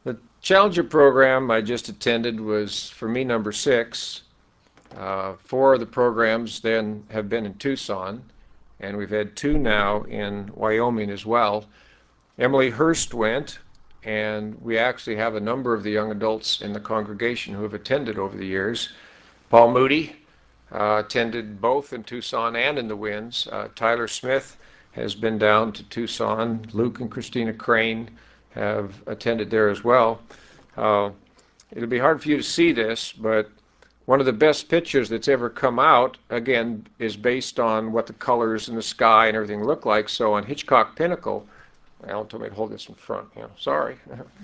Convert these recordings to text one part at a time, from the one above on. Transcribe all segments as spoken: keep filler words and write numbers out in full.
The Challenger program I just attended was, for me, number six. Uh, four of the programs then have been in Tucson, and we've had two now in Wyoming as well. Emily Hurst went, and we actually have a number of the young adults in the congregation who have attended over the years. Paul Moody uh, attended both in Tucson and in the Winds. Uh, Tyler Smith has been down to Tucson. Luke and Christina Crane have attended there as well. Uh, it'll be hard for you to see this, but one of the best pictures that's ever come out, again, is based on what the colors in the sky and everything look like. So on Hitchcock Pinnacle, Alan told me to hold this in front. Yeah, sorry.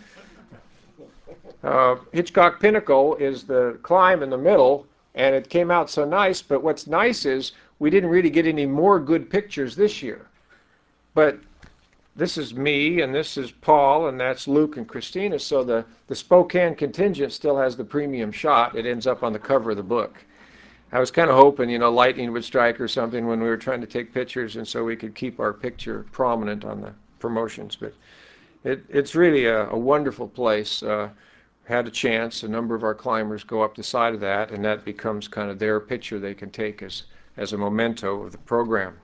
uh, Hitchcock Pinnacle is the climb in the middle, and it came out so nice. But what's nice is we didn't really get any more good pictures this year. But this is me, and this is Paul, and that's Luke and Christina. So the, the Spokane contingent still has the premium shot. It ends up on the cover of the book. I was kind of hoping, you know, lightning would strike or something when we were trying to take pictures, and so we could keep our picture prominent on the promotions. But it, it's really a, a wonderful place. Uh, had a chance, a number of our climbers go up the side of that, and that becomes kind of their picture they can take as, as a memento of the program.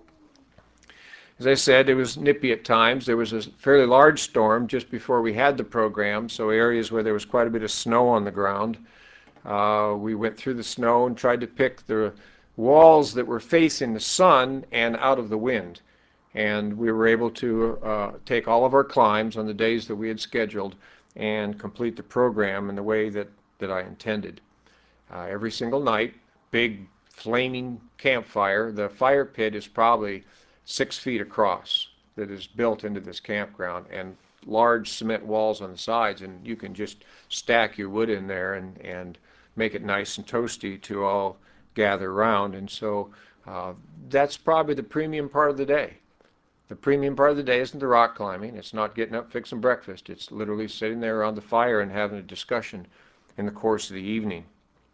As I said, it was nippy at times. There was a fairly large storm just before we had the program, so areas where there was quite a bit of snow on the ground. Uh, we went through the snow and tried to pick the walls that were facing the sun and out of the wind. And we were able to uh, take all of our climbs on the days that we had scheduled and complete the program in the way that, that I intended. Uh, every single night, big flaming campfire. The fire pit is probably six feet across that is built into this campground, and large cement walls on the sides, and you can just stack your wood in there and, and make it nice and toasty to all gather around. And so uh, that's probably the premium part of the day. The premium part of the day isn't the rock climbing. It's not getting up, fixing breakfast. It's literally sitting there around the fire and having a discussion in the course of the evening.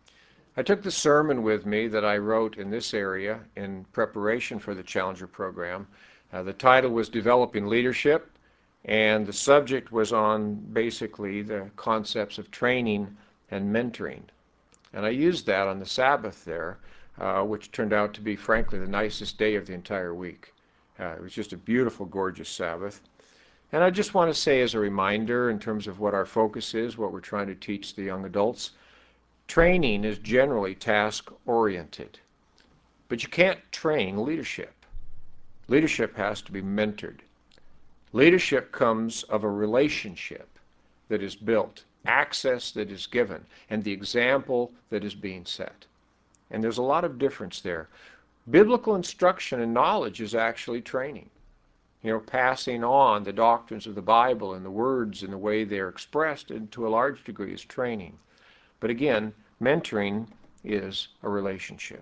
I took the sermon with me that I wrote in this area in preparation for the Challenger program. Uh, the title was Developing Leadership, and the subject was on basically the concepts of training and mentoring. And I used that on the Sabbath there, uh, which turned out to be, frankly, the nicest day of the entire week. Uh, it was just a beautiful, gorgeous Sabbath. And I just want to say as a reminder, in terms of what our focus is, what we're trying to teach the young adults, training is generally task-oriented, but you can't train leadership. Leadership has to be mentored. Leadership comes of a relationship that is built, access that is given, and the example that is being set. And there's a lot of difference there. Biblical instruction and knowledge is actually training. You know, passing on the doctrines of the Bible and the words and the way they're expressed, and to a large degree, is training. But again, mentoring is a relationship.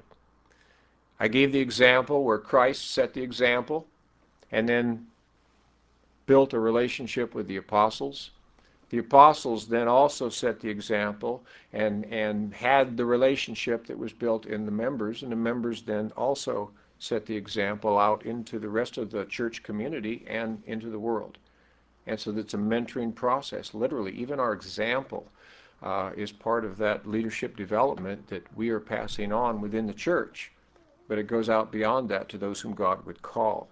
I gave the example where Christ set the example and then built a relationship with the apostles. The apostles then also set the example and, and had the relationship that was built in the members, and the members then also set the example out into the rest of the church community and into the world. And so that's a mentoring process, literally. Even our example uh, is part of that leadership development that we are passing on within the church, but it goes out beyond that to those whom God would call.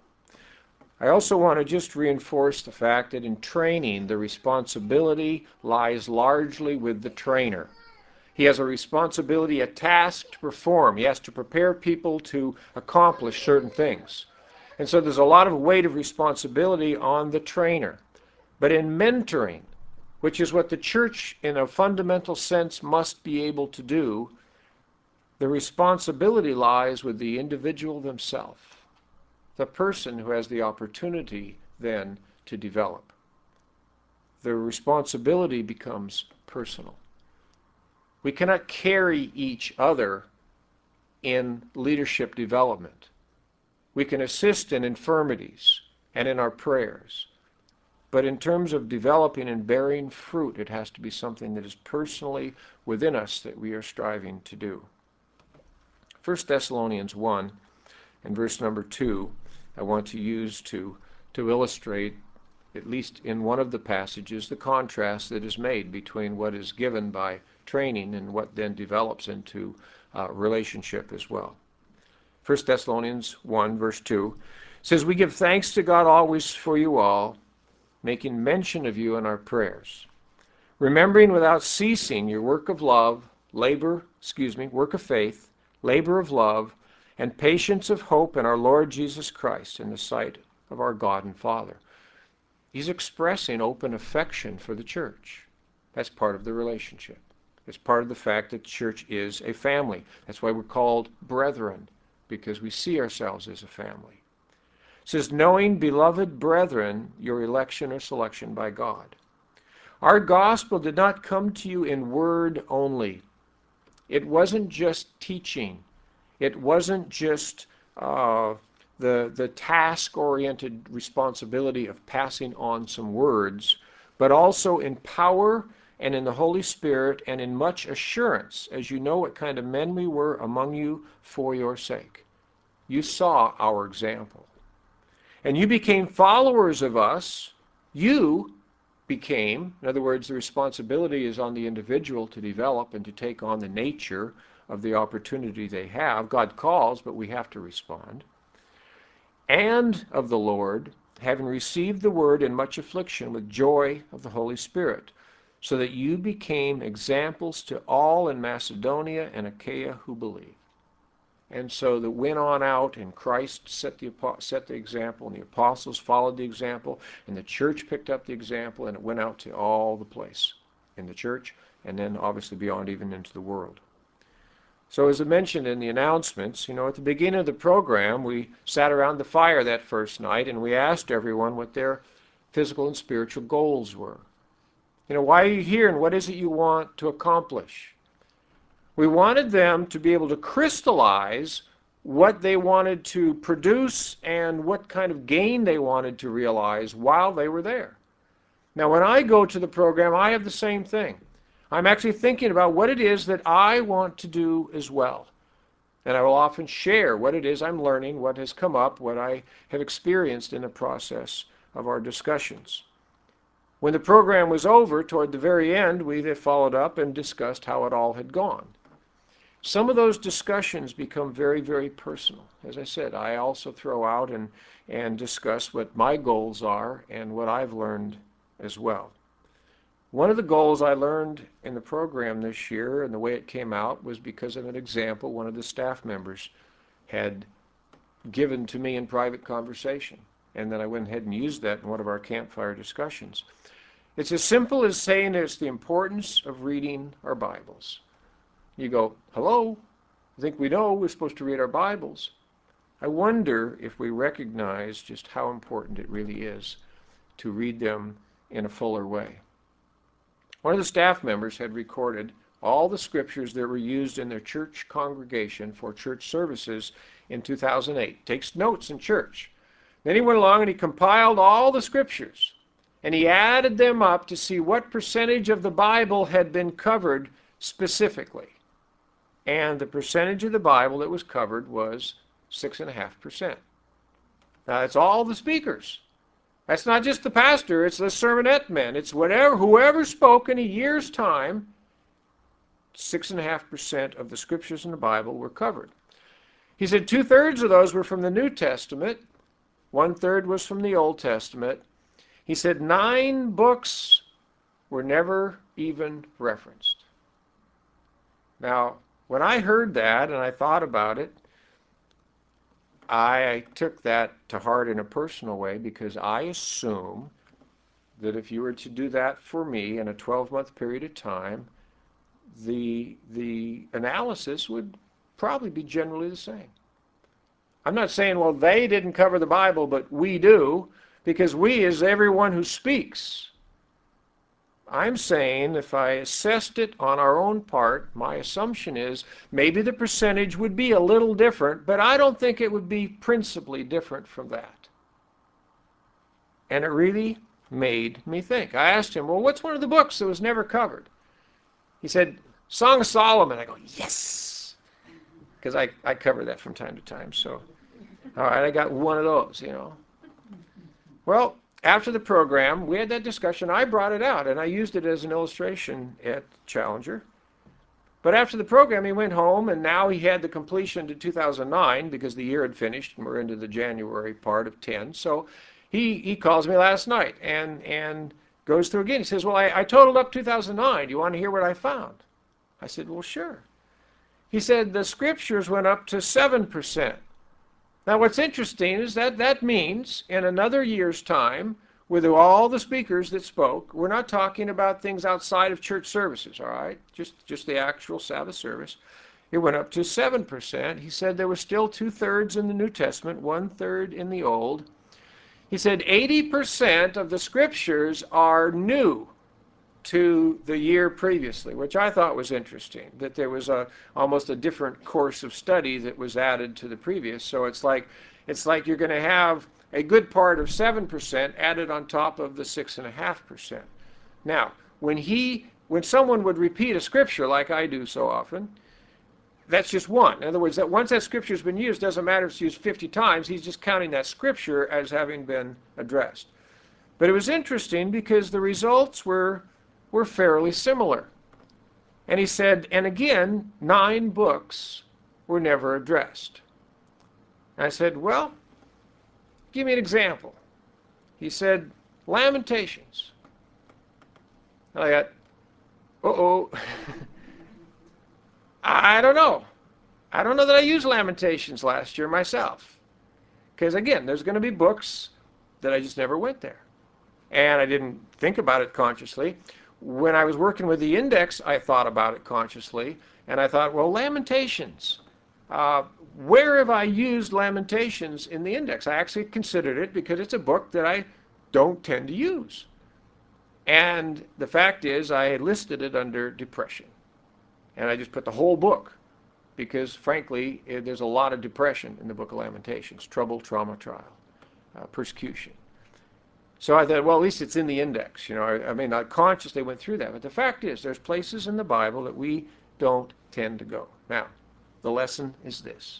I also want to just reinforce the fact that in training, the responsibility lies largely with the trainer. He has a responsibility, a task to perform. He has to prepare people to accomplish certain things. And so there's a lot of weight of responsibility on the trainer. But in mentoring, which is what the church in a fundamental sense must be able to do, the responsibility lies with the individual themselves, the person who has the opportunity then to develop. The responsibility becomes personal. We cannot carry each other in leadership development. We can assist in infirmities and in our prayers. But in terms of developing and bearing fruit, it has to be something that is personally within us that we are striving to do. First Thessalonians one and verse number two, I want to use to, to illustrate at least in one of the passages, the contrast that is made between what is given by training and what then develops into uh, relationship as well. First Thessalonians one, verse two says, "We give thanks to God always for you all, making mention of you in our prayers, remembering without ceasing your work of love, labor, excuse me, work of faith, labor of love, and patience of hope in our Lord Jesus Christ in the sight of our God and Father." He's expressing open affection for the church. That's part of the relationship. It's part of the fact that the church is a family. That's why we're called brethren, because we see ourselves as a family. It says, "Knowing, beloved brethren, your election or selection by God." Our gospel did not come to you in word only. It wasn't just teaching. It wasn't just uh, the, the task-oriented responsibility of passing on some words, but also in power and in the Holy Spirit and in much assurance, as you know what kind of men we were among you for your sake. You saw our example. And you became followers of us. You became, in other words, the responsibility is on the individual to develop and to take on the nature of the opportunity they have. God calls, but we have to respond. And of the Lord, having received the word in much affliction with joy of the Holy Spirit, so that you became examples to all in Macedonia and Achaia who believe. And so that went on out, and Christ set the, set the example, and the apostles followed the example, and the church picked up the example, and it went out to all the place in the church, and then obviously beyond even into the world. So as I mentioned in the announcements, you know, at the beginning of the program, we sat around the fire that first night, and we asked everyone what their physical and spiritual goals were. You know, why are you here, and what is it you want to accomplish? We wanted them to be able to crystallize what they wanted to produce and what kind of gain they wanted to realize while they were there. Now, when I go to the program, I have the same thing. I'm actually thinking about what it is that I want to do as well. And I will often share what it is I'm learning, what has come up, what I have experienced in the process of our discussions. When the program was over, toward the very end, we followed up and discussed how it all had gone. Some of those discussions become very, very personal. As I said, I also throw out and, and discuss what my goals are and what I've learned as well. One of the goals I learned in the program this year, and the way it came out, was because of an example one of the staff members had given to me in private conversation. And then I went ahead and used that in one of our campfire discussions. It's as simple as saying it's the importance of reading our Bibles. You go, hello, I think we know we're supposed to read our Bibles. I wonder if we recognize just how important it really is to read them in a fuller way. One of the staff members had recorded all the scriptures that were used in their church congregation for church services in two thousand eight. Takes notes in church. Then he went along and he compiled all the scriptures, and he added them up to see what percentage of the Bible had been covered specifically. And the percentage of the Bible that was covered was six point five percent. Now, that's all the speakers. That's not just the pastor, it's the sermonette men. It's whatever, whoever spoke in a year's time, six point five percent of the scriptures in the Bible were covered. He said two-thirds of those were from the New Testament, one-third was from the Old Testament. He said nine books were never even referenced. Now, when I heard that and I thought about it, I took that to heart in a personal way, because I assume that if you were to do that for me in a twelve-month period of time, the, the analysis would probably be generally the same. I'm not saying, well, they didn't cover the Bible, but we do, because we is everyone who speaks. I'm saying if I assessed it on our own part, my assumption is maybe the percentage would be a little different, but I don't think it would be principally different from that. And it really made me think. I asked him, well, what's one of the books that was never covered? He said, Song of Solomon. I go, yes! Because I, I cover that from time to time. So, all right, I got one of those, you know. Well, after the program, we had that discussion. I brought it out, and I used it as an illustration at Challenger. But after the program, he went home, and now he had the completion to two thousand nine because the year had finished, and we're into the January part of ten. So he, he calls me last night and, and goes through again. He says, well, I, I totaled up two thousand nine. Do you want to hear what I found? I said, well, sure. He said the scriptures went up to seven percent. Now, what's interesting is that that means in another year's time, with all the speakers that spoke, we're not talking about things outside of church services, all right? Just, just the actual Sabbath service. It went up to seven percent. He said there were still two-thirds in the New Testament, one-third in the Old. He said eighty percent of the scriptures are new to the year previously, which I thought was interesting, that there was a almost a different course of study that was added to the previous. So it's like it's like you're going to have a good part of seven percent added on top of the six point five percent. Now, when he when someone would repeat a scripture like I do so often, that's just one. In other words, that once that scripture has been used, doesn't matter if it's used fifty times, he's just counting that scripture as having been addressed. But it was interesting because the results were were fairly similar. And he said, and again, nine books were never addressed. And I said, well, give me an example. He said, Lamentations. And I got, uh-oh. I don't know. I don't know that I used Lamentations last year myself. Because again, there's going to be books that I just never went there. And I didn't think about it consciously. When I was working with the index, I thought about it consciously, and I thought, well, Lamentations. Uh, where have I used Lamentations in the index? I actually considered it because it's a book that I don't tend to use. And the fact is, I listed it under depression. And I just put the whole book because, frankly, there's a lot of depression in the book of Lamentations. Trouble, trauma, trial, uh, persecution. So I thought, well, at least it's in the index. You know, I, I mean, I consciously went through that. But the fact is, there's places in the Bible that we don't tend to go. Now, the lesson is this.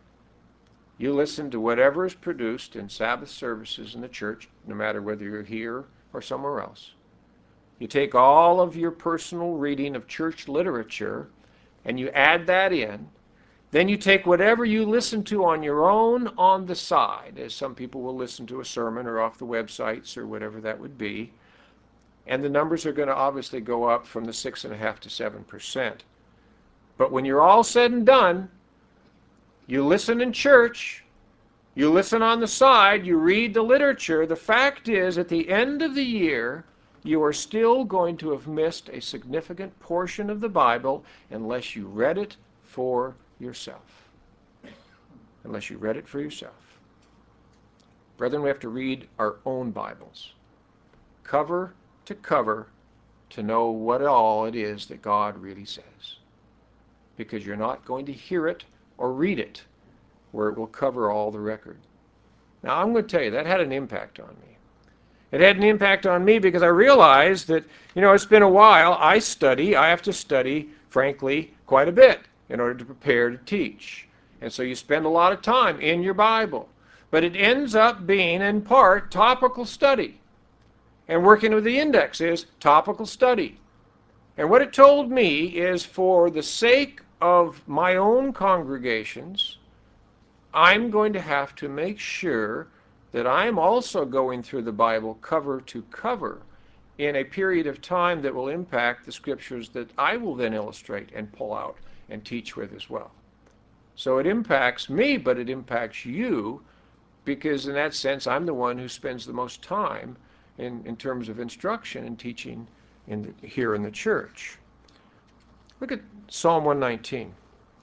You listen to whatever is produced in Sabbath services in the church, no matter whether you're here or somewhere else. You take all of your personal reading of church literature, and you add that in. Then you take whatever you listen to on your own on the side, as some people will listen to a sermon or off the websites or whatever that would be, and the numbers are going to obviously go up from the six point five to seven percent. But when you're all said and done, you listen in church, you listen on the side, you read the literature. The fact is, at the end of the year, you are still going to have missed a significant portion of the Bible unless you read it for yourself. Unless you read it for yourself. Brethren, we have to read our own Bibles, cover to cover, to know what all it is that God really says. Because you're not going to hear it or read it where it will cover all the record. Now, I'm going to tell you, that had an impact on me. It had an impact on me because I realized that, you know, it's been a while. I study. I have to study, frankly, quite a bit in order to prepare to teach. And so you spend a lot of time in your Bible. But it ends up being, in part, topical study. And working with the index is topical study. And what it told me is, for the sake of my own congregations, I'm going to have to make sure that I'm also going through the Bible cover to cover in a period of time that will impact the scriptures that I will then illustrate and pull out and teach with as well. So it impacts me, but it impacts you, because in that sense, I'm the one who spends the most time in, in terms of instruction and teaching in the, here in the church. Look at Psalm one nineteen.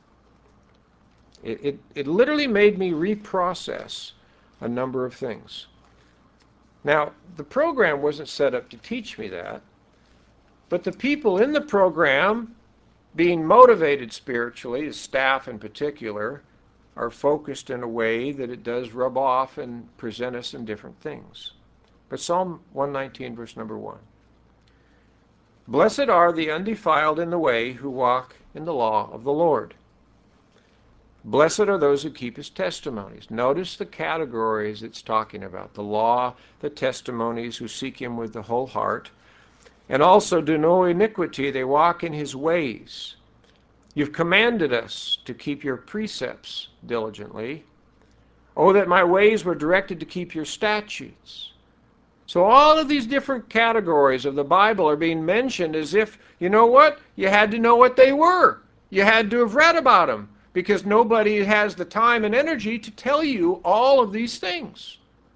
It, it, it literally made me reprocess a number of things. Now, the program wasn't set up to teach me that, but the people in the program, being motivated spiritually, the staff in particular, are focused in a way that it does rub off and present us in different things. But Psalm one nineteen, verse number one. Blessed are the undefiled in the way who walk in the law of the Lord. Blessed are those who keep his testimonies. Notice the categories it's talking about: the law, the testimonies, who seek him with the whole heart, and also do no iniquity, they walk in his ways. You've commanded us to keep your precepts diligently. Oh, that my ways were directed to keep your statutes. So all of these different categories of the Bible are being mentioned as if, you know what? You had to know what they were. You had to have read about them, because nobody has the time and energy to tell you all of these things.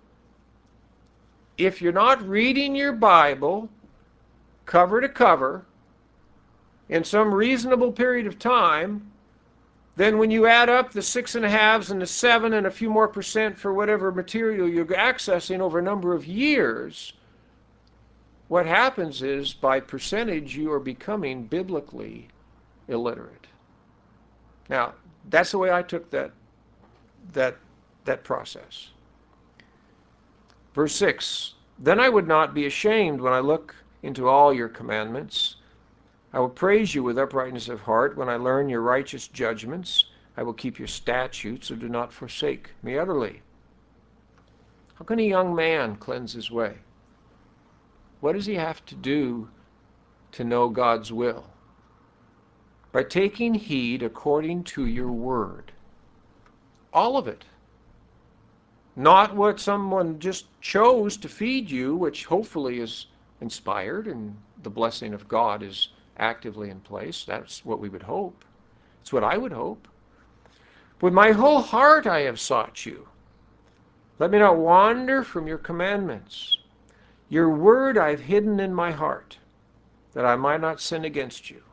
If you're not reading your Bible cover to cover in some reasonable period of time, then when you add up the six and a halves and the seven and a few more percent for whatever material you're accessing over a number of years, what happens is, by percentage, you are becoming biblically illiterate. Now, that's the way I took that, that, that process. Verse six, then I would not be ashamed when I look into all your commandments. I will praise you with uprightness of heart when I learn your righteous judgments. I will keep your statutes, so do not forsake me utterly. How can a young man cleanse his way? What does he have to do to know God's will? By taking heed according to your word. All of it. Not what someone just chose to feed you, which hopefully is inspired and the blessing of God is actively in place. That's what we would hope. It's what I would hope. With my whole heart I have sought you. Let me not wander from your commandments. Your word I've hidden in my heart, that I might not sin against you.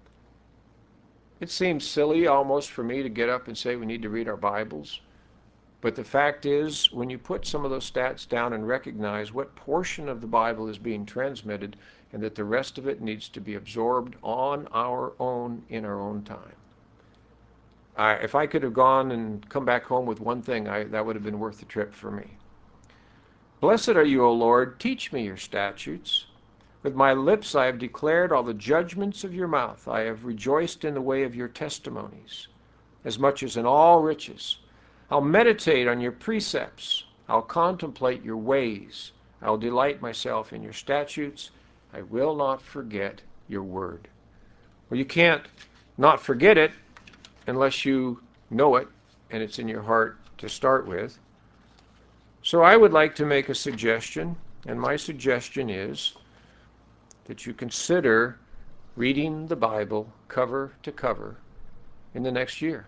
It seems silly almost for me to get up and say we need to read our Bibles. But the fact is, when you put some of those stats down and recognize what portion of the Bible is being transmitted and that the rest of it needs to be absorbed on our own in our own time. I, if I could have gone and come back home with one thing, I, that would have been worth the trip for me. Blessed are you, O Lord. Teach me your statutes. With my lips I have declared all the judgments of your mouth. I have rejoiced in the way of your testimonies, as much as in all riches. I'll meditate on your precepts. I'll contemplate your ways. I'll delight myself in your statutes. I will not forget your word. Well, you can't not forget it unless you know it and it's in your heart to start with. So I would like to make a suggestion, and my suggestion is that you consider reading the Bible cover to cover in the next year.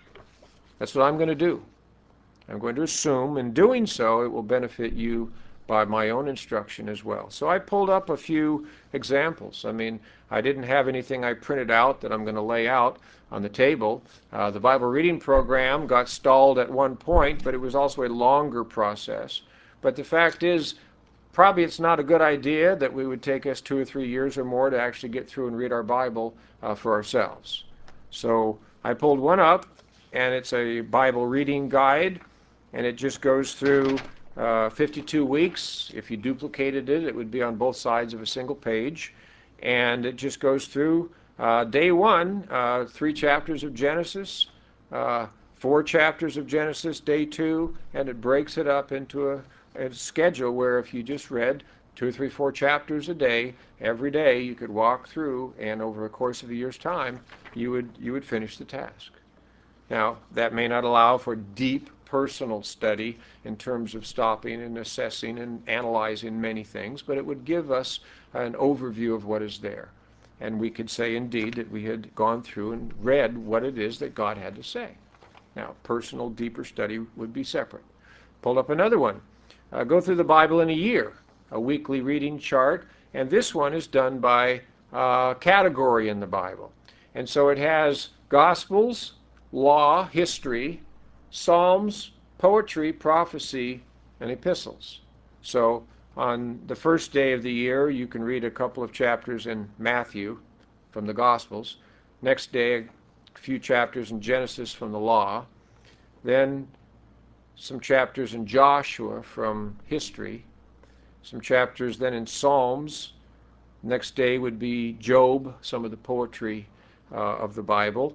That's what I'm going to do. I'm going to assume in doing so it will benefit you by my own instruction as well. So I pulled up a few examples. I mean, I didn't have anything I printed out that I'm going to lay out on the table. Uh, the Bible reading program got stalled at one point, but it was also a longer process. But the fact is, probably it's not a good idea that we would take us two or three years or more to actually get through and read our Bible uh, for ourselves. So I pulled one up, and it's a Bible reading guide, and it just goes through uh, fifty-two weeks. If you duplicated it, it would be on both sides of a single page. And it just goes through uh, day one, uh, three chapters of Genesis, uh, four chapters of Genesis, day two, and it breaks it up into a, a schedule where if you just read two, three, four chapters a day, every day you could walk through, and over the course of a year's time, you would, you would finish the task. Now, that may not allow for deep personal study in terms of stopping and assessing and analyzing many things, but it would give us an overview of what is there. And we could say indeed that we had gone through and read what it is that God had to say. Now, personal, deeper study would be separate. Pull up another one. Uh, go through the Bible in a year, a weekly reading chart, and this one is done by uh, category in the Bible. And so it has Gospels, law, history, Psalms, poetry, prophecy, and epistles. So on the first day of the year, you can read a couple of chapters in Matthew from the Gospels. Next day, a few chapters in Genesis from the law. Then some chapters in Joshua from history. Some chapters then in Psalms. Next day would be Job, some of the poetry uh, of the Bible.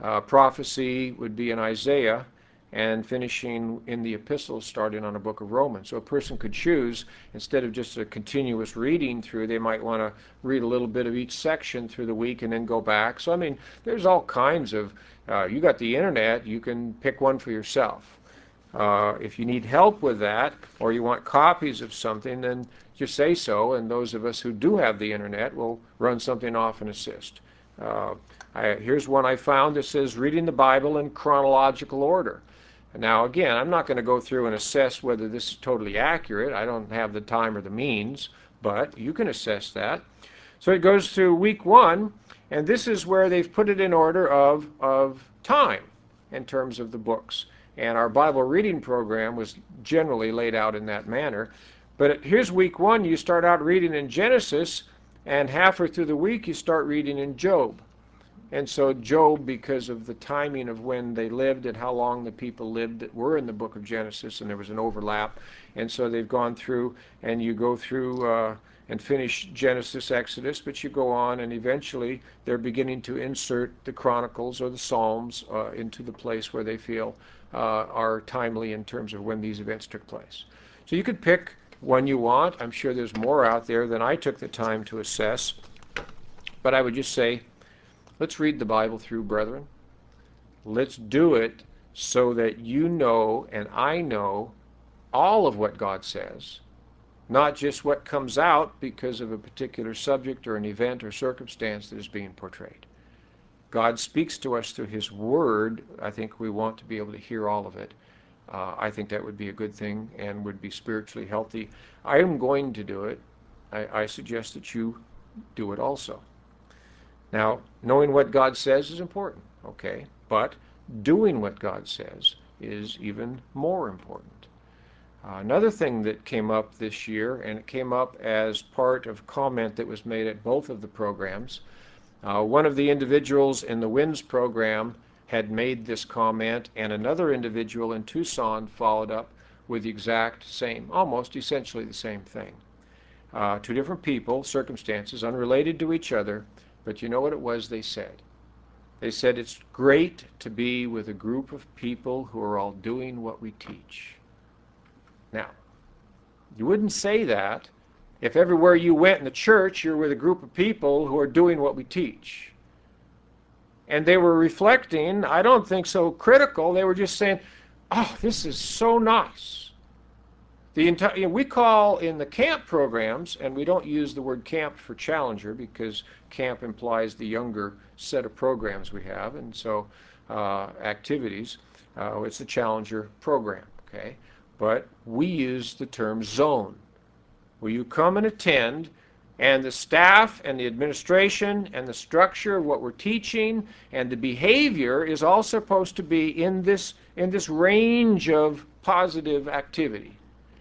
Uh, prophecy would be in Isaiah, and finishing in the epistles, starting on a book of Romans. So a person could choose, instead of just a continuous reading through, they might want to read a little bit of each section through the week and then go back. So I mean, there's all kinds of, uh, you got the internet, you can pick one for yourself. Uh, if you need help with that, or you want copies of something, then just say so, and those of us who do have the internet will run something off and assist. Uh, I, here's one I found that says reading the Bible in chronological order. Now again, I'm not going to go through and assess whether this is totally accurate. I don't have the time or the means, but you can assess that. So it goes through week one, and this is where they've put it in order of, of time in terms of the books. And our Bible reading program was generally laid out in that manner. But here's week one, you start out reading in Genesis, and halfway through the week you start reading in Job. And so Job, because of the timing of when they lived and how long the people lived that were in the book of Genesis, and there was an overlap, and so they've gone through, and you go through uh, and finish Genesis, Exodus, but you go on, and eventually they're beginning to insert the Chronicles or the Psalms uh, into the place where they feel uh, are timely in terms of when these events took place. So you could pick one you want. I'm sure there's more out there than I took the time to assess, but I would just say, let's read the Bible through, brethren. Let's do it so that you know and I know all of what God says, not just what comes out because of a particular subject or an event or circumstance that is being portrayed. God speaks to us through His Word. I think we want to be able to hear all of it. Uh, I think that would be a good thing and would be spiritually healthy. I am going to do it. I, I suggest that you do it also. Now, knowing what God says is important, okay, but doing what God says is even more important. Uh, another thing that came up this year, and it came up as part of comment that was made at both of the programs, uh, one of the individuals in the WINS program had made this comment, and another individual in Tucson followed up with the exact same, almost essentially the same thing. Uh, two different people, circumstances, unrelated to each other, but you know what it was they said? They said it's great to be with a group of people who are all doing what we teach. Now, you wouldn't say that if everywhere you went in the church you're with a group of people who are doing what we teach. And they were reflecting, I don't think so critical, they were just saying, oh, this is so nice. The entire, you know, we call in the camp programs, and we don't use the word camp for Challenger because camp implies the younger set of programs we have, and so uh, activities, uh, it's the Challenger program, okay? But we use the term zone, where you come and attend, and the staff and the administration and the structure of what we're teaching and the behavior is all supposed to be in this, in this range of positive activity.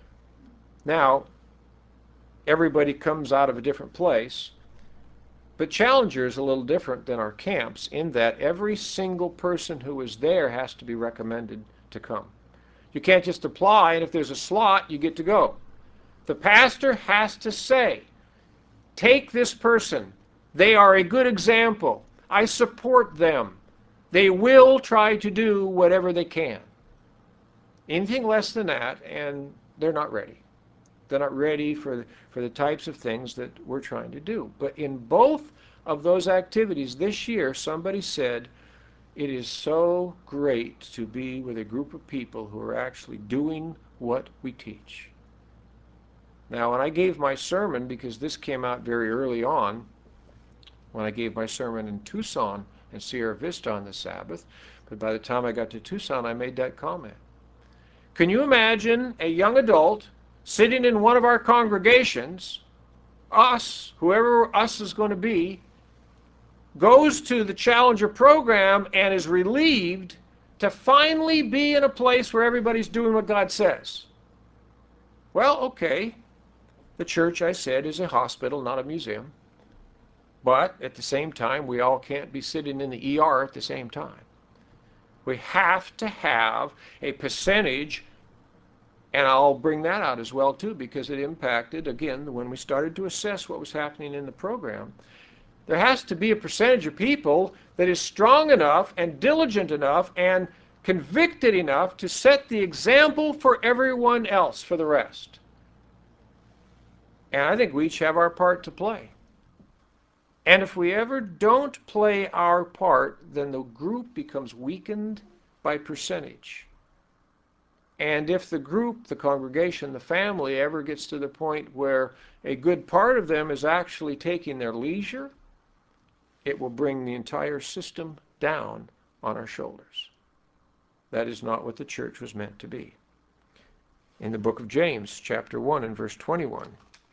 Now, everybody comes out of a different place, but Challenger is a little different than our camps in that every single person who is there has to be recommended to come. You can't just apply, and if there's a slot, you get to go. The pastor has to say, take this person. They are a good example. I support them. They will try to do whatever they can. Anything less than that, and they're not ready. They're not ready for, for the types of things that we're trying to do. But in both of those activities this year, somebody said, it is so great to be with a group of people who are actually doing what we teach. Now, when I gave my sermon, because this came out very early on, when I gave my sermon in Tucson and Sierra Vista on the Sabbath, but by the time I got to Tucson, I made that comment. Can you imagine a young adult sitting in one of our congregations, us, whoever us is going to be, goes to the Challenger program and is relieved to finally be in a place where everybody's doing what God says? Well, okay, the church, I said, is a hospital, not a museum. But at the same time, we all can't be sitting in the E R at the same time. We have to have a percentage. And I'll bring that out as well, too, because it impacted, again, when we started to assess what was happening in the program. There has to be a percentage of people that is strong enough and diligent enough and convicted enough to set the example for everyone else for the rest. And I think we each have our part to play. And if we ever don't play our part, then the group becomes weakened by percentage. And if the group, the congregation, the family ever gets to the point where a good part of them is actually taking their leisure, it will bring the entire system down on our shoulders. That is not what the church was meant to be. In the book of James, chapter one and verse twenty-one,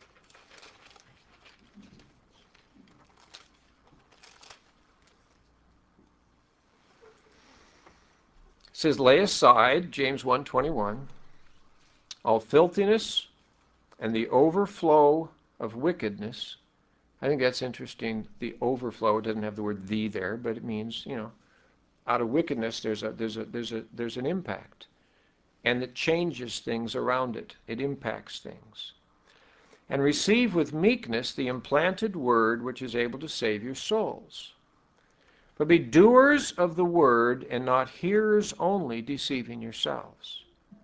it says, lay aside, James one twenty-one, all filthiness and the overflow of wickedness. I think that's interesting. The overflow, it doesn't have the word "the" there, but it means, you know, out of wickedness there's a there's a there's a there's an impact. And it changes things around it. It impacts things. And receive with meekness the implanted word which is able to save your souls. But be doers of the word and not hearers only, deceiving yourselves.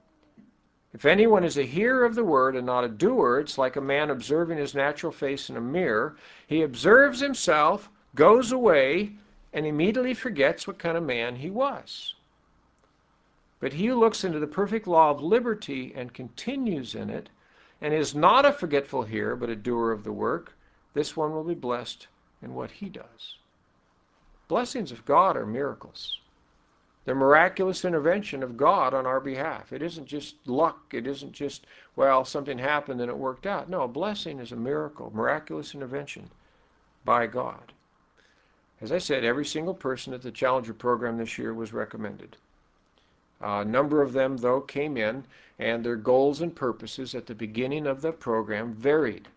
If anyone is a hearer of the word and not a doer, it's like a man observing his natural face in a mirror. He observes himself, goes away, and immediately forgets what kind of man he was. But he who looks into the perfect law of liberty and continues in it, and is not a forgetful hearer, but a doer of the work, this one will be blessed in what he does. Blessings of God are miracles. The miraculous intervention of God on our behalf. It isn't just luck. It isn't just, well, something happened and it worked out. No, a blessing is a miracle, miraculous intervention by God. As I said, every single person at the Challenger program this year was recommended. A number of them, though, came in, and their goals and purposes at the beginning of the program varied.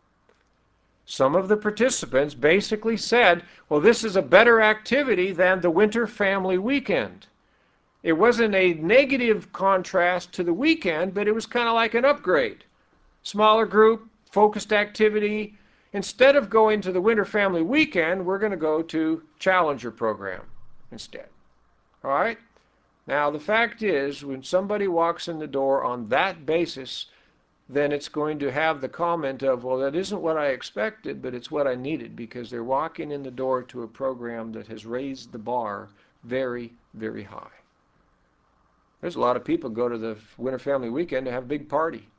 Some of the participants basically said, well, this is a better activity than the Winter Family Weekend. It wasn't a negative contrast to the weekend, but it was kind of like an upgrade. Smaller group, focused activity. Instead of going to the Winter Family Weekend, we're going to go to Challenger program instead. All right? Now, the fact is, when somebody walks in the door on that basis, then it's going to have the comment of, well, that isn't what I expected, but it's what I needed, because they're walking in the door to a program that has raised the bar very, very high. There's a lot of people go to the Winter Family Weekend to have a big party.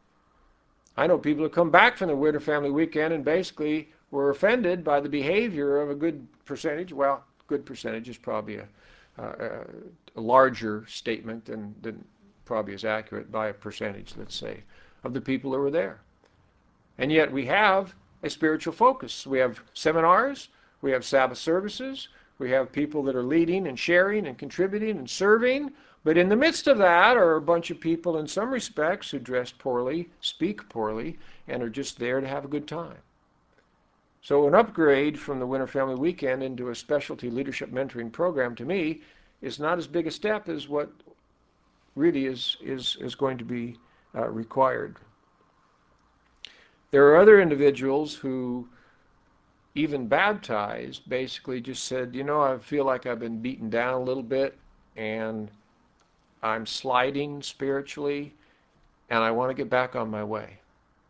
I know people who come back from the Winter Family Weekend and basically were offended by the behavior of a good percentage. Well, good percentage is probably a Uh, a larger statement than, than probably is accurate by a percentage, let's say, of the people who were there. And yet we have a spiritual focus. We have seminars, we have Sabbath services, we have people that are leading and sharing and contributing and serving, but in the midst of that are a bunch of people in some respects who dress poorly, speak poorly, and are just there to have a good time. So an upgrade from the Winter Family Weekend into a specialty leadership mentoring program, to me, is not as big a step as what really is, is, is going to be uh, required. There are other individuals who, even baptized, basically just said, you know, I feel like I've been beaten down a little bit, and I'm sliding spiritually, and I want to get back on my way.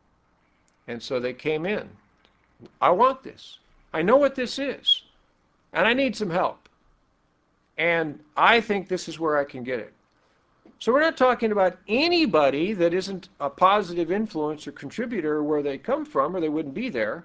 And so they came in. I want this. I know what this is. And I need some help. And I think this is where I can get it. So we're not talking about anybody that isn't a positive influence or contributor where they come from, or they wouldn't be there.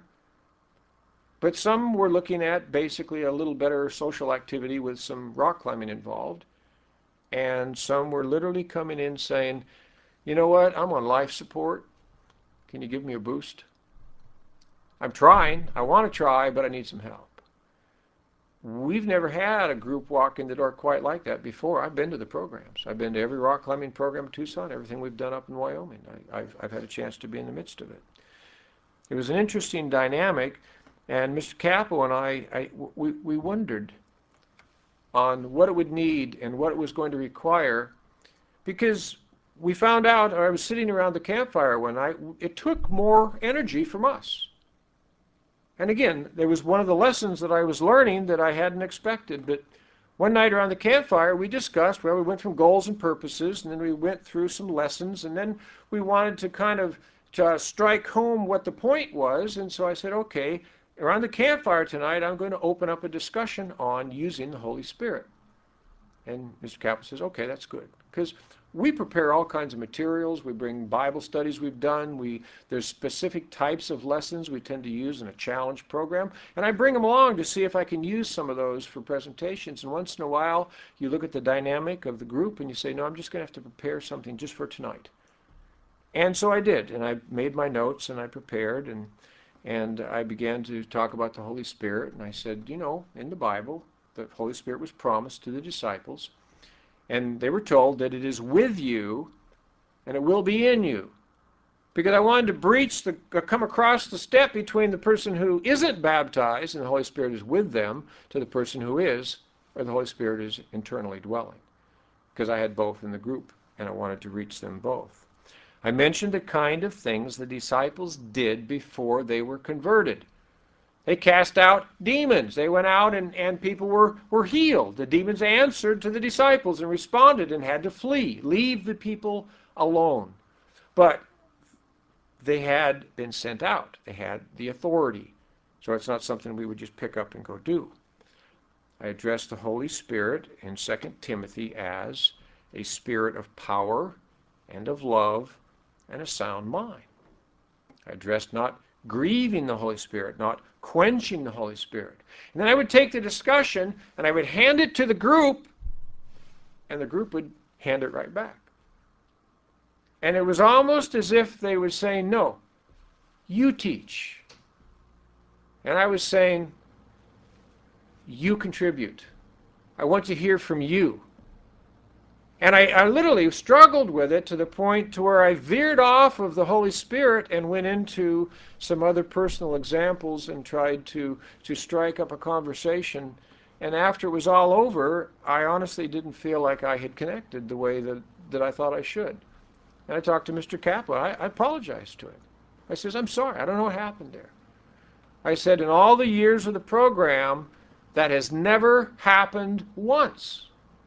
But some were looking at basically a little better social activity with some rock climbing involved. And some were literally coming in saying, you know what, I'm on life support. Can you give me a boost? I'm trying. I want to try, but I need some help. We've never had a group walk in the door quite like that before. I've been to the programs. I've been to every rock climbing program in Tucson, everything we've done up in Wyoming. I, I've, I've had a chance to be in the midst of it. It was an interesting dynamic, and Mister Capo and I, I we, we wondered on what it would need and what it was going to require, because we found out, I was sitting around the campfire one night, it took more energy from us. And again, there was one of the lessons that I was learning that I hadn't expected, but One night around the campfire, we discussed, well, we went from goals and purposes, and then we went through some lessons, and then we wanted to kind of to strike home what the point was, and so I said, okay, around the campfire tonight, I'm going to open up a discussion on using the Holy Spirit. And Mister Kaplan says, okay, that's good. Because we prepare all kinds of materials. We bring Bible studies we've done. We, there's specific types of lessons we tend to use in a challenge program. And I bring them along to see if I can use some of those for presentations. And once in a while, you look at the dynamic of the group and you say, no, I'm just going to have to prepare something just for tonight. And so I did. And I made my notes and I prepared. And, and I began to talk about the Holy Spirit. And I said, you know, in the Bible, the Holy Spirit was promised to the disciples. And they were told that it is with you and it will be in you. Because I wanted to breach the, come across the step between the person who isn't baptized and the Holy Spirit is with them to the person who is, or the Holy Spirit is internally dwelling. Because I had both in the group and I wanted to reach them both. I mentioned the kind of things the disciples did before they were converted. They cast out demons. They went out and, and people were, were healed. The demons answered to the disciples and responded and had to flee. Leave the people alone. But they had been sent out. They had the authority. So it's not something we would just pick up and go do. I addressed the Holy Spirit in Second Timothy as a spirit of power and of love and a sound mind. I addressed not grieving the Holy Spirit, not quenching the Holy Spirit. And then I would take the discussion and I would hand it to the group, and the group would hand it right back. And it was almost as if they were saying, no, you teach. And I was saying, you contribute. I want to hear from you. And I, I literally struggled with it to the point to where I veered off of the Holy Spirit and went into some other personal examples and tried to, to strike up a conversation. And after it was all over, I honestly didn't feel like I had connected the way that, that I thought I should. And I talked to Mister Kaplan. I, I apologized to him. I says, I'm sorry, I don't know what happened there. I said, in all the years of the program, that has never happened once.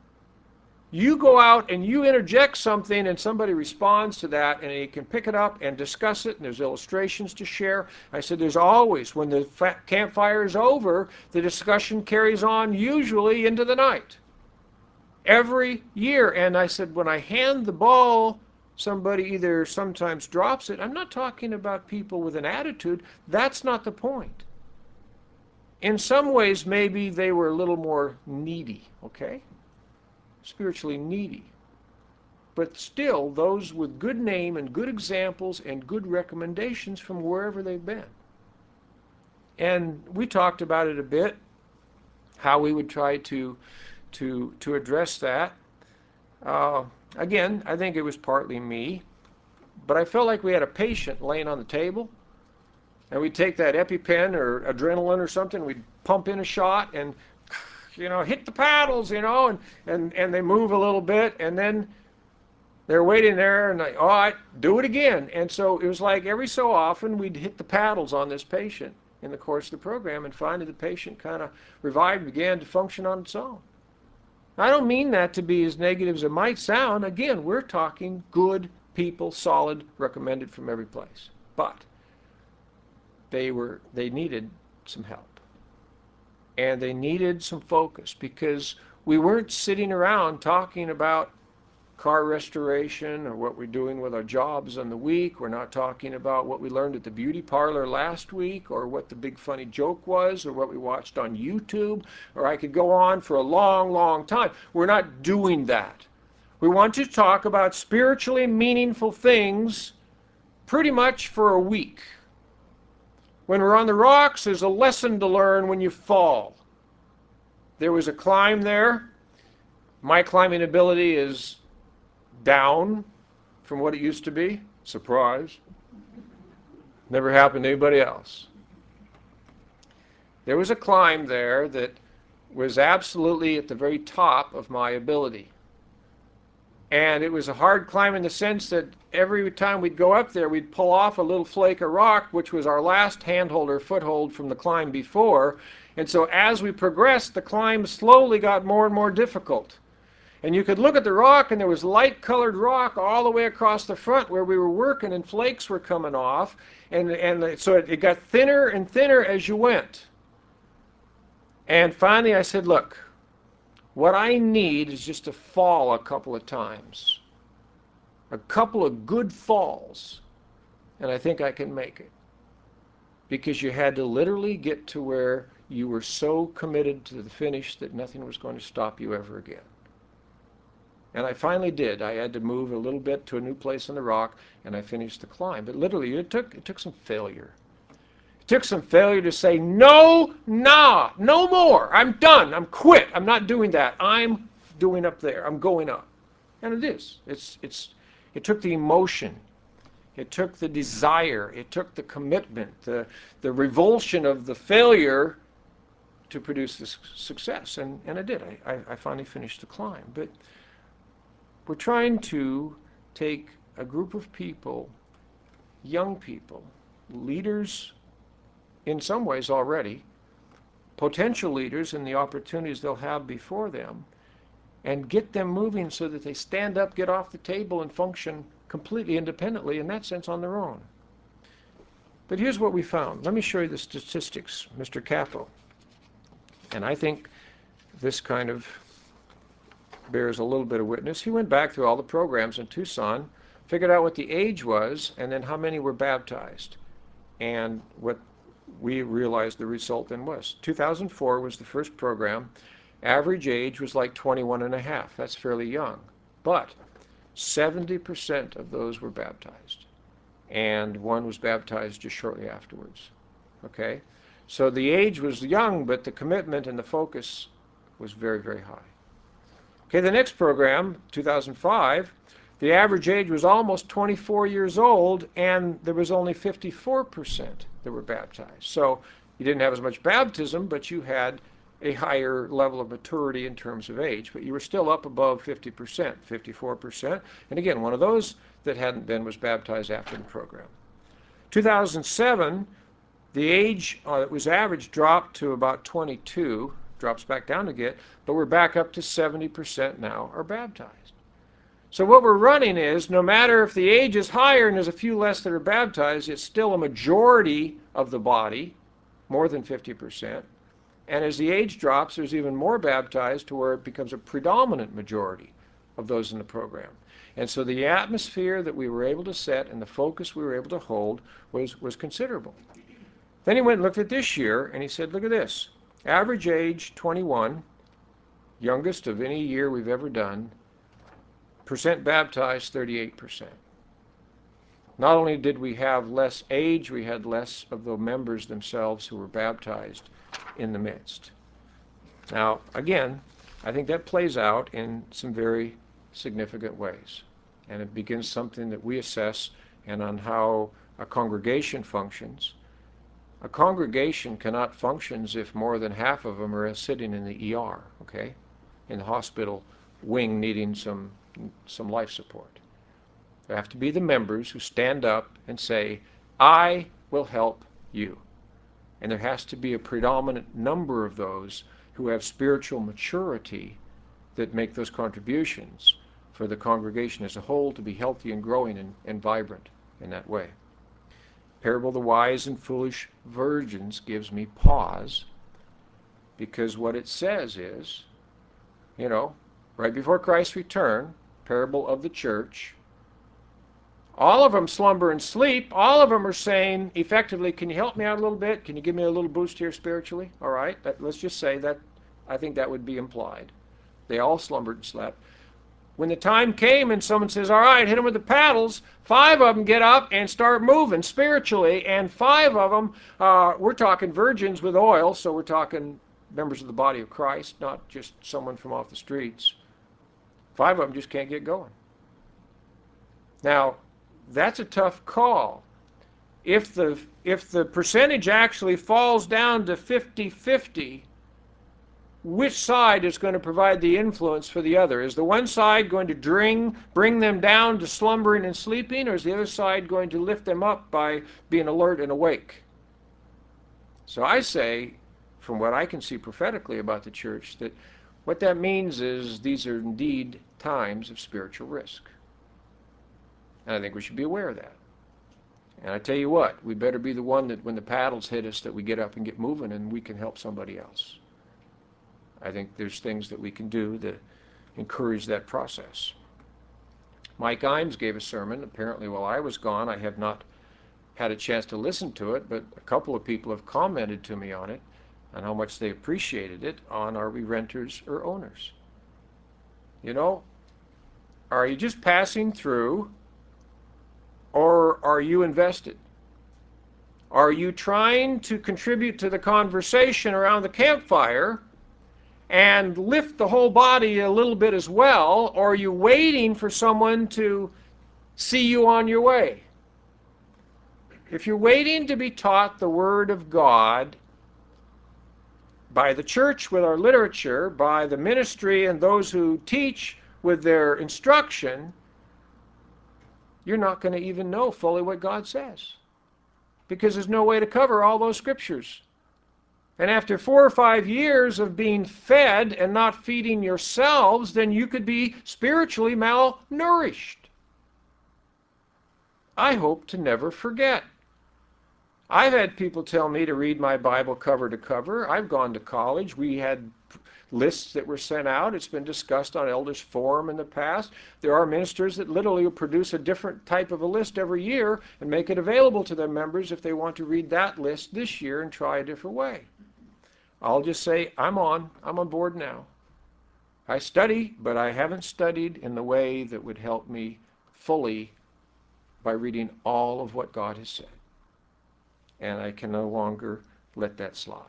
You go out and you interject something and somebody responds to that and he can pick it up and discuss it and there's illustrations to share. I said there's always, when the campfire is over, the discussion carries on usually into the night. Every year. And I said when I hand the ball, somebody either sometimes drops it. I'm not talking about people with an attitude. That's not the point. In some ways, maybe they were a little more needy, okay? Spiritually needy. But still, those with good name and good examples and good recommendations from wherever they've been. And we talked about it a bit, how we would try to, to, to address that. Uh, again, I think it was partly me, but I felt like we had a patient laying on the table, and we'd take that EpiPen or adrenaline or something, we'd pump in a shot and you know, hit the paddles, you know, and, and, and they move a little bit, and then they're waiting there, and they, all right, do it again. And so it was like every so often we'd hit the paddles on this patient in the course of the program, and finally the patient kind of revived, began to function on its own. I don't mean that to be as negative as it might sound. Again, we're talking good people, solid, recommended from every place. But they were, they needed some help. And they needed some focus because we weren't sitting around talking about car restoration or what we're doing with our jobs on the week. We're not talking about what we learned at the beauty parlor last week or what the big funny joke was or what we watched on YouTube, or I could go on for a long, long time. We're not doing that. We want to talk about spiritually meaningful things pretty much for a week. When we're on the rocks, there's a lesson to learn when you fall. There was a climb there. My climbing ability is down from what it used to be. Surprise. Never happened to anybody else. There was a climb there that was absolutely at the very top of my ability. And it was a hard climb in the sense that every time we'd go up there, we'd pull off a little flake of rock, which was our last handhold or foothold from the climb before, And so as we progressed, the climb slowly got more and more difficult. And you could look at the rock, and there was light-colored rock all the way across the front where we were working, and flakes were coming off. And, and so it, it got thinner and thinner as you went. And finally I said, look, what I need is just to fall a couple of times. A couple of good falls, and I think I can make it. Because you had to literally get to where you were so committed to the finish that nothing was going to stop you ever again. And I finally did. I had to move a little bit to a new place on the rock, and I finished the climb. But literally, it took, it took some failure. It took some failure to say, no, nah, no more. I'm done. I'm quit. I'm not doing that. I'm doing up there. I'm going up. And it is. It's, it's, it took the emotion. It took the desire. It took the commitment, the, the revulsion of the failure to produce this success. And, and I did. I, I, I finally finished the climb. But we're trying to take a group of people, young people, leaders in some ways already, potential leaders in the opportunities they'll have before them, and get them moving so that they stand up, get off the table, and function completely independently, in that sense, on their own. But here's what we found. Let me show you the statistics, Mister Capo. And I think this kind of bears a little bit of witness. He went back through all the programs in Tucson, figured out what the age was, and then how many were baptized. And what we realized the result then was. two thousand four was the first program. Average age was like twenty-one and a half. That's fairly young. But seventy percent of those were baptized. And one was baptized just shortly afterwards. Okay? So the age was young, but the commitment and the focus was very, very high. Okay, the next program, two thousand five, the average age was almost twenty-four years old, and there was only fifty-four percent that were baptized. So you didn't have as much baptism, but you had a higher level of maturity in terms of age. But you were still up above fifty percent, fifty-four percent. And again, one of those that hadn't been was baptized after the program. two thousand seven, the age uh, that was average dropped to about twenty-two, drops back down again, but we're back up to seventy percent now are baptized. So what we're running is, no matter if the age is higher and there's a few less that are baptized, it's still a majority of the body, more than fifty percent. And as the age drops, there's even more baptized to where it becomes a predominant majority of those in the program. And so the atmosphere that we were able to set and the focus we were able to hold was, was considerable. Then he went and looked at this year, and he said, look at this. Average age twenty-one, youngest of any year we've ever done, percent baptized thirty-eight percent. Not only did we have less age, we had less of the members themselves who were baptized in the midst. Now, again, I think that plays out in some very significant ways. And it begins something that we assess and on how a congregation functions. A congregation cannot function if more than half of them are sitting in the E R, okay, in the hospital wing needing some, some life support. There have to be the members who stand up and say, I will help you. And there has to be a predominant number of those who have spiritual maturity that make those contributions for the congregation as a whole to be healthy and growing and, and vibrant in that way. Parable of the wise and foolish virgins gives me pause, because what it says is, you know, right before Christ's return, parable of the church, all of them slumber and sleep. All of them are saying, effectively, can you help me out a little bit? Can you give me a little boost here spiritually? All right, that, let's just say that. I think that would be implied. They all slumbered and slept. When the time came and someone says, all right, hit them with the paddles, five of them get up and start moving spiritually, and five of them, uh, we're talking virgins with oil, so we're talking members of the body of Christ, not just someone from off the streets. Five of them just can't get going. Now, that's a tough call. If the, if the percentage actually falls down to fifty fifty, which side is going to provide the influence for the other? Is the one side going to bring, bring them down to slumbering and sleeping, or is the other side going to lift them up by being alert and awake? So I say, from what I can see prophetically about the church, that what that means is these are indeed times of spiritual risk. And I think we should be aware of that. And I tell you what, we better be the one that when the paddles hit us that we get up and get moving and we can help somebody else. I think there's things that we can do that encourage that process. Mike Imes gave a sermon, apparently while I was gone. I have not had a chance to listen to it, but a couple of people have commented to me on it and how much they appreciated it on are we renters or owners. You know, are you just passing through or are you invested? Are you trying to contribute to the conversation around the campfire and lift the whole body a little bit as well, or are you waiting for someone to see you on your way? If you're waiting to be taught the Word of God by the church with our literature, by the ministry and those who teach with their instruction, you're not going to even know fully what God says, because there's no way to cover all those scriptures. And after four or five years of being fed and not feeding yourselves, then you could be spiritually malnourished. I hope to never forget. I've had people tell me to read my Bible cover to cover. I've gone to college. We had lists that were sent out. It's been discussed on Elders Forum in the past. There are ministers that literally will produce a different type of a list every year and make it available to their members if they want to read that list this year and try a different way. I'll just say, I'm on. I'm on board now. I study, but I haven't studied in the way that would help me fully by reading all of what God has said. And I can no longer let that slide.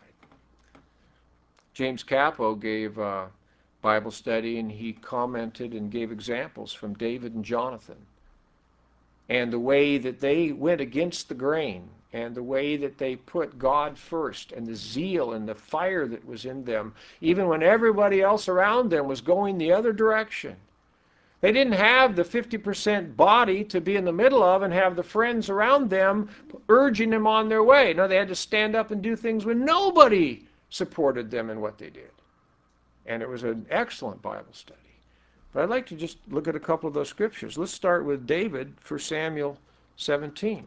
James Capo gave a Bible study, and he commented and gave examples from David and Jonathan, and the way that they went against the grain, and the way that they put God first, and the zeal and the fire that was in them, even when everybody else around them was going the other direction. They didn't have the fifty percent body to be in the middle of and have the friends around them urging them on their way. No, they had to stand up and do things when nobody supported them in what they did. And it was an excellent Bible study. But I'd like to just look at a couple of those scriptures. Let's start with David, First Samuel seventeen.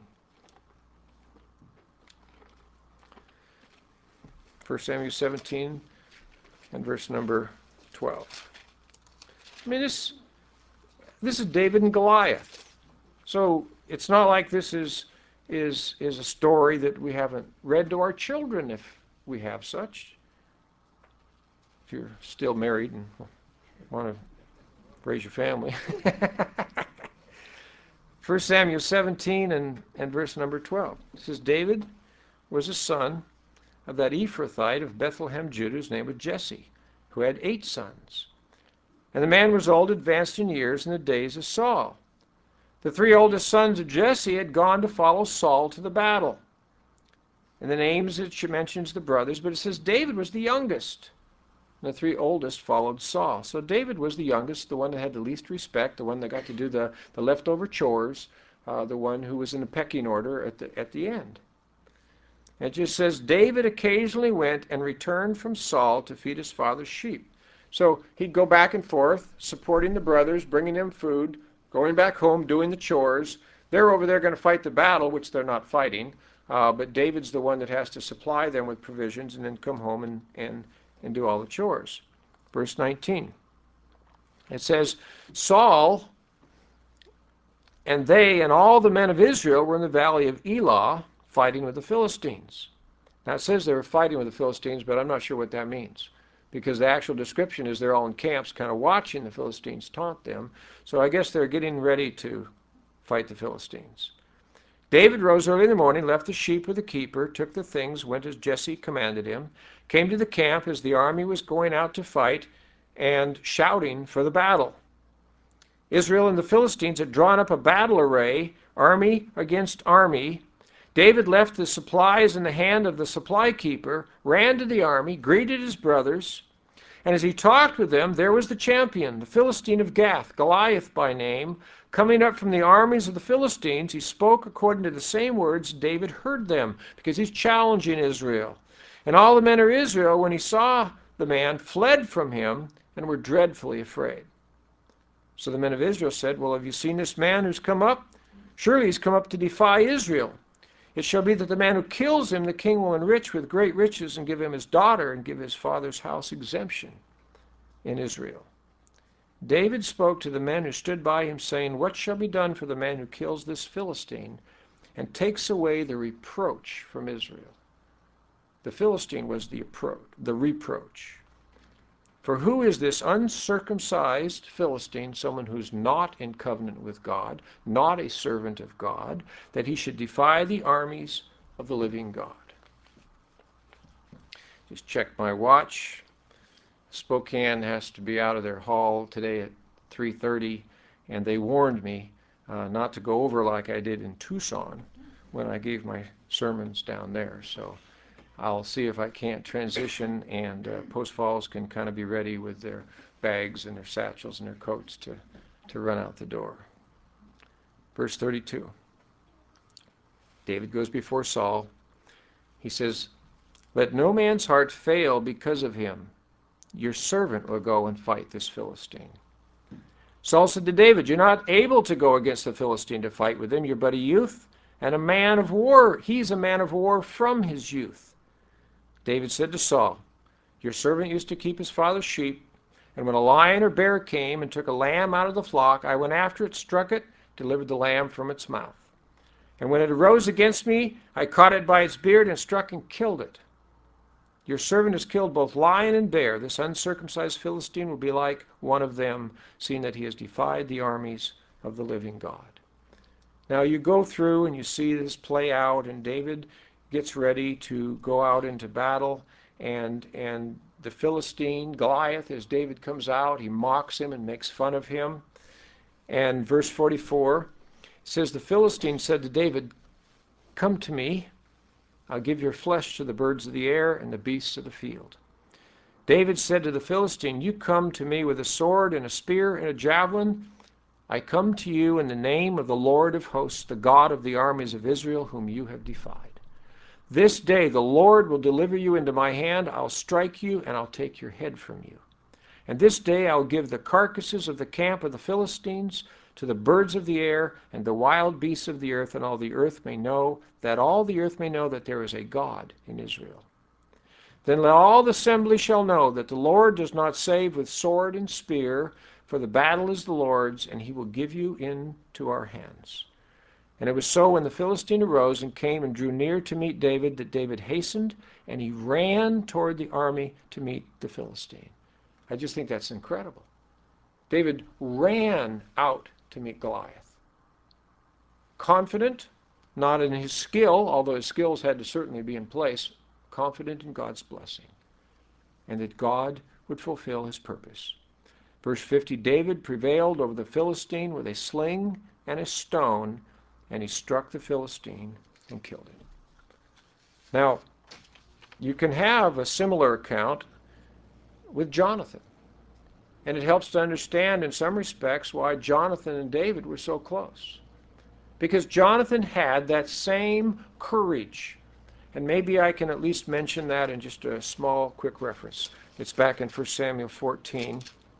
First Samuel seventeen and verse number twelve. I mean, this, this is David and Goliath. So it's not like this is, is, is a story that we haven't read to our children, if we have such. If you're still married and want to raise your family. First Samuel seventeen and, and verse number twelve. It says, David was a son of that Ephrathite of Bethlehem, Judah, whose name was Jesse, who had eight sons. And the man was old, advanced in years, in the days of Saul. The three oldest sons of Jesse had gone to follow Saul to the battle. And the names, it mentions the brothers, but it says David was the youngest. And the three oldest followed Saul. So David was the youngest, the one that had the least respect, the one that got to do the, the leftover chores, uh, the one who was in the pecking order at the, at the end. And it just says, David occasionally went and returned from Saul to feed his father's sheep. So he'd go back and forth, supporting the brothers, bringing them food, going back home, doing the chores. They're over there going to fight the battle, which they're not fighting. Uh, but David's the one that has to supply them with provisions and then come home and, and, and do all the chores. Verse nineteen. It says, Saul and they and all the men of Israel were in the valley of Elah, fighting with the Philistines. Now it says they were fighting with the Philistines, but I'm not sure what that means, because the actual description is they're all in camps kind of watching the Philistines taunt them. So I guess they're getting ready to fight the Philistines. David rose early in the morning, left the sheep with the keeper, took the things, went as Jesse commanded him, came to the camp as the army was going out to fight, and shouting for the battle. Israel and the Philistines had drawn up a battle array, army against army. David left the supplies in the hand of the supply keeper, ran to the army, greeted his brothers, and as he talked with them, there was the champion, the Philistine of Gath, Goliath by name, coming up from the armies of the Philistines. He spoke according to the same words David heard them, because he's challenging Israel. And all the men of Israel, when he saw the man, fled from him and were dreadfully afraid. So the men of Israel said, well, have you seen this man who's come up? Surely he's come up to defy Israel. It shall be that the man who kills him, the king will enrich with great riches and give him his daughter and give his father's house exemption in Israel. David spoke to the men who stood by him, saying, what shall be done for the man who kills this Philistine and takes away the reproach from Israel? The Philistine was the, the reproach. For who is this uncircumcised Philistine, someone who's not in covenant with God, not a servant of God, that he should defy the armies of the living God? Just check my watch. Spokane has to be out of their hall today at three thirty, and they warned me uh, not to go over like I did in Tucson when I gave my sermons down there. So I'll see if I can't transition, and uh, Post Falls can kind of be ready with their bags and their satchels and their coats to, to run out the door. Verse thirty-two. David goes before Saul. He says, let no man's heart fail because of him. Your servant will go and fight this Philistine. Saul said to David, you're not able to go against the Philistine to fight with him. You're but a youth and a man of war. He's a man of war from his youth. David said to Saul, your servant used to keep his father's sheep, and when a lion or bear came and took a lamb out of the flock, I went after it, struck it, delivered the lamb from its mouth. And when it arose against me, I caught it by its beard and struck and killed it. Your servant has killed both lion and bear. This uncircumcised Philistine will be like one of them, seeing that he has defied the armies of the living God. Now you go through and you see this play out, and David gets ready to go out into battle, and and the Philistine, Goliath, as David comes out, he mocks him and makes fun of him. And verse forty-four says, the Philistine said to David, come to me. I'll give your flesh to the birds of the air and the beasts of the field. David said to the Philistine, you come to me with a sword and a spear and a javelin. I come to you in the name of the Lord of hosts, the God of the armies of Israel, whom you have defied. This day the Lord will deliver you into my hand. I'll strike you, and I'll take your head from you. And this day I'll give the carcasses of the camp of the Philistines to the birds of the air and the wild beasts of the earth, and all the earth may know that all the earth may know that there is a God in Israel. Then let all the assembly shall know that the Lord does not save with sword and spear, for the battle is the Lord's, and he will give you into our hands. And it was so when the Philistine arose and came and drew near to meet David, that David hastened, and he ran toward the army to meet the Philistine. I just think that's incredible. David ran out to meet Goliath. Confident, not in his skill, although his skills had to certainly be in place, confident in God's blessing, and that God would fulfill his purpose. Verse fifty, David prevailed over the Philistine with a sling and a stone, and he struck the Philistine and killed him. Now, you can have a similar account with Jonathan. And it helps to understand in some respects why Jonathan and David were so close. Because Jonathan had that same courage. And maybe I can at least mention that in just a small, quick reference. It's back in First Samuel fourteen.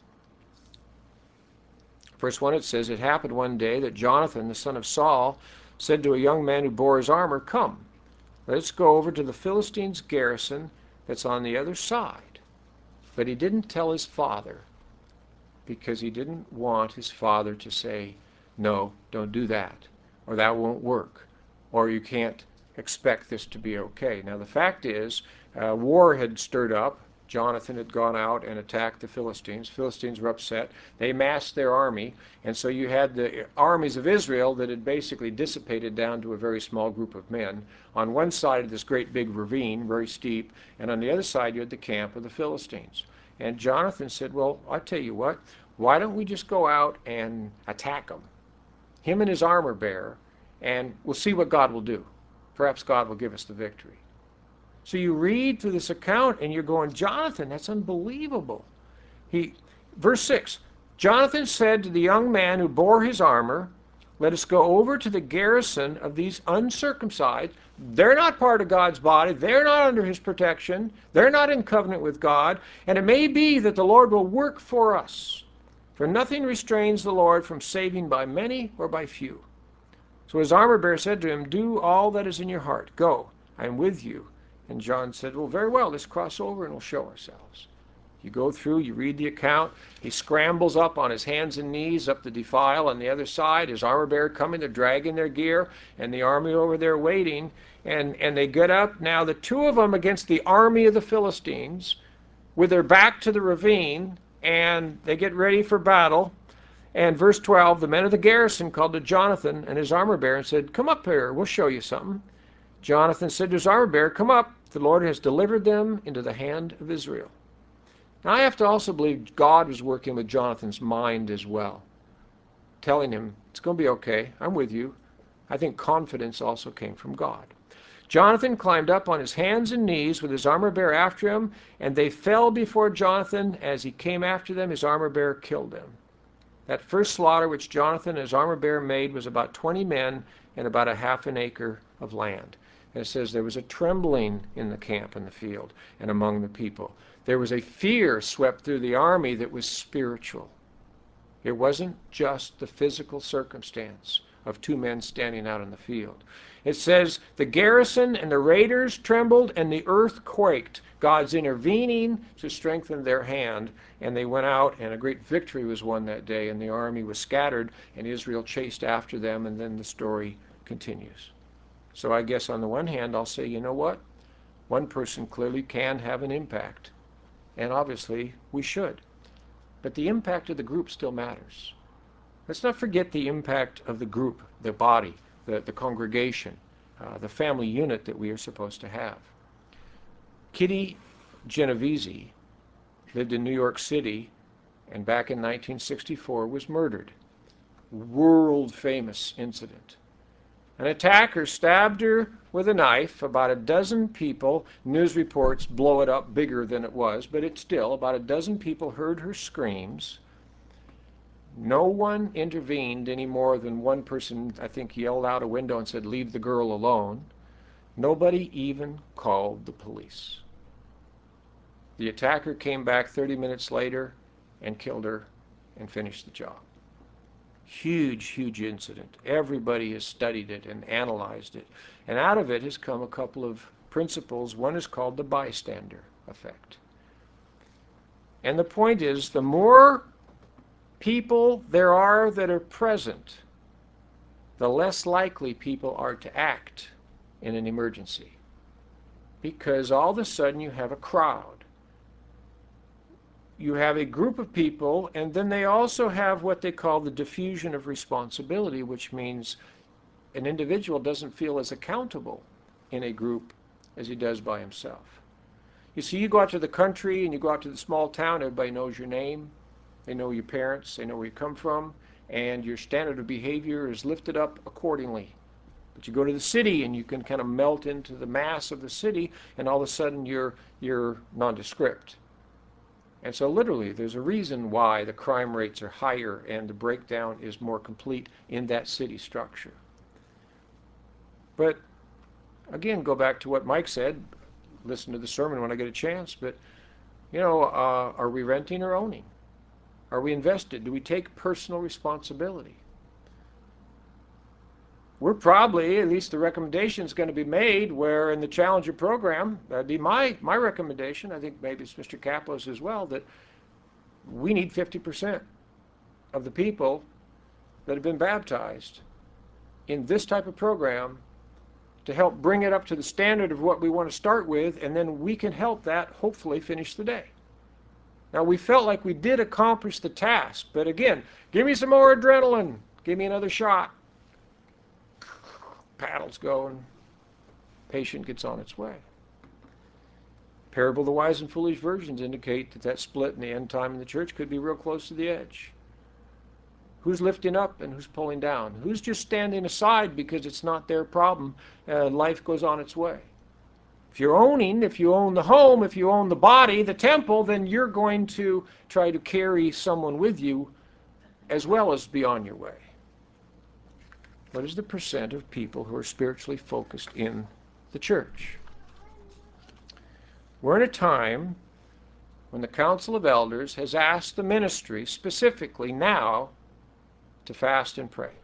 Verse one, it says, it happened one day that Jonathan, the son of Saul, said to a young man who bore his armor, come, let's go over to the Philistines' garrison that's on the other side. But he didn't tell his father, because he didn't want his father to say, no, don't do that, or that won't work, or you can't expect this to be okay. Now the fact is, uh, war had stirred up. Jonathan had gone out and attacked the Philistines. Philistines were upset. They massed their army, and so you had the armies of Israel that had basically dissipated down to a very small group of men. On one side of this great big ravine, very steep, and on the other side you had the camp of the Philistines. And Jonathan said, well, I'll tell you what, why don't we just go out and attack him, him and his armor bearer, and we'll see what God will do. Perhaps God will give us the victory. So you read through this account and you're going, Jonathan, that's unbelievable. He, verse six, Jonathan said to the young man who bore his armor, Let us go over to the garrison of these uncircumcised. They're not part of God's body. They're not under his protection. They're not in covenant with God. And it may be that the Lord will work for us. For nothing restrains the Lord from saving by many or by few. So his armor-bearer said to him, do all that is in your heart. Go, I am with you. And John said, well, very well, let's cross over and we'll show ourselves. You go through, you read the account. He scrambles up on his hands and knees up the defile on the other side. His armor-bearer coming, they're dragging their gear, and the army over there waiting. And, and they get up. Now the two of them against the army of the Philistines with their back to the ravine, and they get ready for battle. And verse twelve, the men of the garrison called to Jonathan and his armor-bearer and said, come up here, we'll show you something. Jonathan said to his armor-bearer, come up, the Lord has delivered them into the hand of Israel. Now I have to also believe God was working with Jonathan's mind as well, telling him, it's going to be okay, I'm with you. I think confidence also came from God. Jonathan climbed up on his hands and knees with his armor-bearer after him, and they fell before Jonathan. As he came after them, his armor-bearer killed them. That first slaughter which Jonathan and his armor-bearer made was about twenty men and about a half an acre of land. And it says there was a trembling in the camp in the field and among the people. There was a fear swept through the army that was spiritual. It wasn't just the physical circumstance of two men standing out in the field. It says the garrison and the raiders trembled and the earth quaked. God's intervening to strengthen their hand, and they went out, and a great victory was won that day, and the army was scattered, and Israel chased after them, and then the story continues. So I guess on the one hand, I'll say, you know what? One person clearly can have an impact, and obviously we should. But the impact of the group still matters. Let's not forget the impact of the group, the body, the, the congregation, uh, the family unit that we are supposed to have. Kitty Genovese lived in New York City, and back in nineteen sixty-four was murdered. World famous incident. An attacker stabbed her with a knife. About a dozen people, news reports blow it up bigger than it was, but it's still, about a dozen people heard her screams. No one intervened any more than one person, I think, yelled out a window and said, leave the girl alone. Nobody even called the police. The attacker came back thirty minutes later and killed her and finished the job. Huge, huge incident. Everybody has studied it and analyzed it. And out of it has come a couple of principles. One is called the bystander effect. And the point is, the more people there are that are present, the less likely people are to act in an emergency. Because all of a sudden you have a crowd. You have a group of people, and then they also have what they call the diffusion of responsibility, which means an individual doesn't feel as accountable in a group as he does by himself. You see, you go out to the country and you go out to the small town, everybody knows your name, they know your parents, they know where you come from, and your standard of behavior is lifted up accordingly. But you go to the city and you can kind of melt into the mass of the city, and all of a sudden you're, you're nondescript. And so literally, there's a reason why the crime rates are higher and the breakdown is more complete in that city structure. But again, go back to what Mike said. Listen to the sermon when I get a chance. But, you know, uh, are we renting or owning? Are we invested? Do we take personal responsibility? We're probably, at least the recommendation is going to be made where in the Challenger program, that'd be my, my recommendation, I think maybe it's Mister Kaplos as well, that we need fifty percent of the people that have been baptized in this type of program to help bring it up to the standard of what we want to start with, and then we can help that hopefully finish the day. Now, we felt like we did accomplish the task, but again, give me some more adrenaline, give me another shot. Paddles go and patient gets on its way. Parable of the wise and foolish virgins indicate that that split in the end time in the church could be real close to the edge. Who's lifting up and who's pulling down? Who's just standing aside because it's not their problem and life goes on its way? If you're owning, if you own the home, if you own the body, the temple, then you're going to try to carry someone with you as well as be on your way. What is the percent of people who are spiritually focused in the church? We're in a time when the Council of Elders has asked the ministry specifically now to fast and pray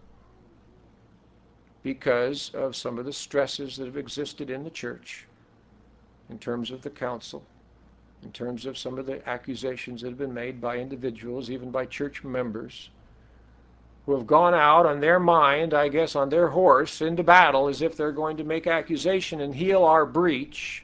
because of some of the stresses that have existed in the church in terms of the council, in terms of some of the accusations that have been made by individuals, even by church members, who have gone out on their mind, I guess, on their horse into battle as if they're going to make accusation and heal our breach.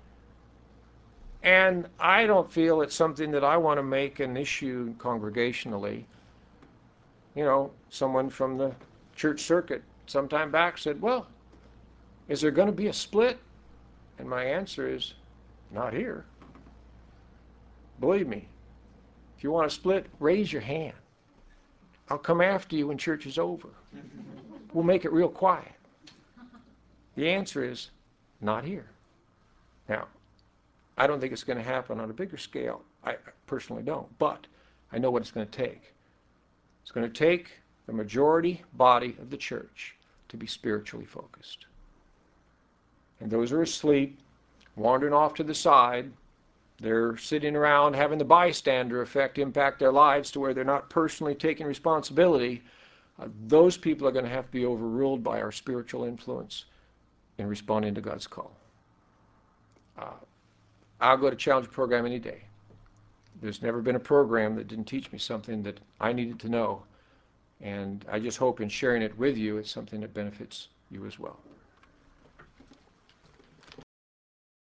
And I don't feel it's something that I want to make an issue congregationally. You know, someone from the church circuit some time back said, well, is there going to be a split? And my answer is, not here. Believe me, if you want to split, raise your hand. I'll come after you when church is over. We'll make it real quiet. The answer is, not here. Now, I don't think it's going to happen on a bigger scale. I personally don't. But I know what it's going to take. It's going to take the majority body of the church to be spiritually focused. And those who are asleep, wandering off to the side, they're sitting around having the bystander effect impact their lives to where they're not personally taking responsibility. Uh, those people are going to have to be overruled by our spiritual influence in responding to God's call. Uh, I'll go to Challenge program any day. There's never been a program that didn't teach me something that I needed to know. And I just hope in sharing it with you, it's something that benefits you as well.